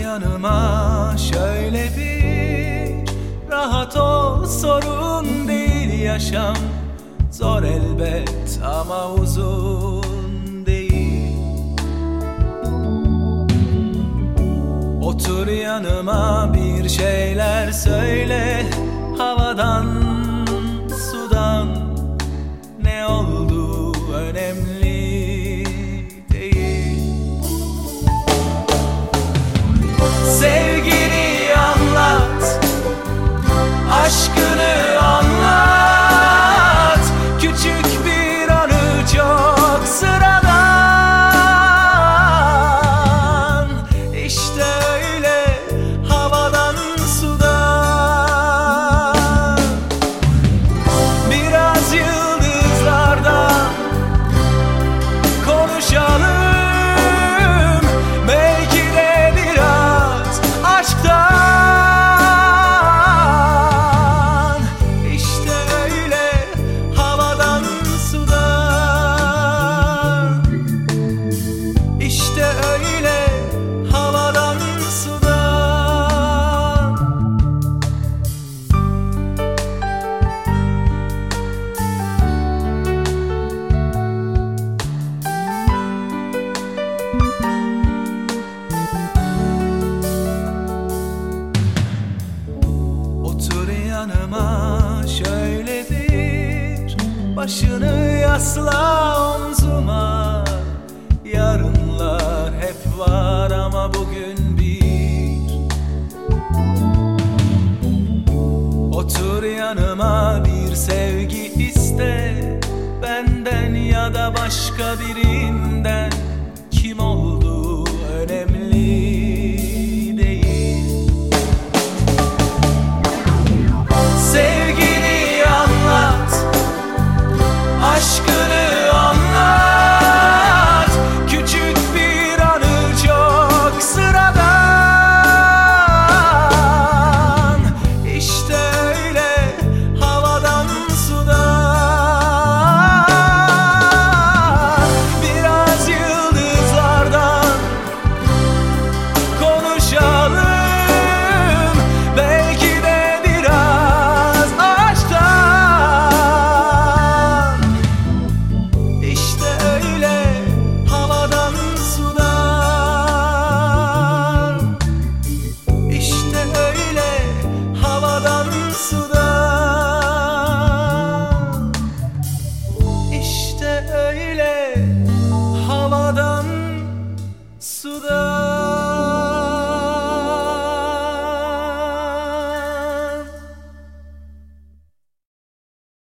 yanıma şöyle bir, rahat ol, sorun değil yaşam. Zor elbet ama uzun değil. Otur yanıma, bir şeyler söyle. Havadan sudan ne oldu önemli değil. Sevgini anlat, aşkını anlat. Küçük bir anı çok sıradan. İşte öyle havadan sudan. Biraz yıldızlardan konuşalım. Belki de biraz aşktan. İşte öyle havadan sudan. İşte öyle havadan sudan. Otur yanıma şöyle bir, başını yasla omzuma. Yarınlar hep var ama bugün bir. Otur yanıma, bir sevgi iste, benden ya da başka birinden.